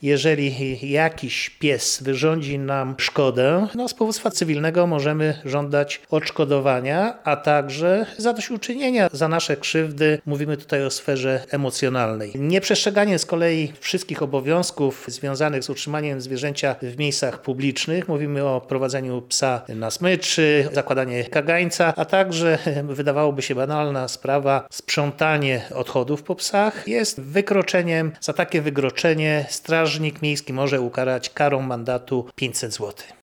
Jeżeli jakiś pies wyrządzi nam szkodę, z powództwa cywilnego możemy żądać odszkodowania, a także zadośćuczynienia za nasze krzywdy. Mówimy tutaj o sferze emocjonalnej. Nieprzestrzeganie z kolei wszystkich obowiązków związanych z utrzymaniem zwierzęcia w miejscach publicznych. Mówimy o prowadzeniu psa na smyczy, zakładanie kagańca, a także wydawałoby się banalna sprawa, sprzątanie odchodów po psach jest wykroczeniem. Za takie wykroczenie strażnik miejski może ukarać karą mandatu 500 zł.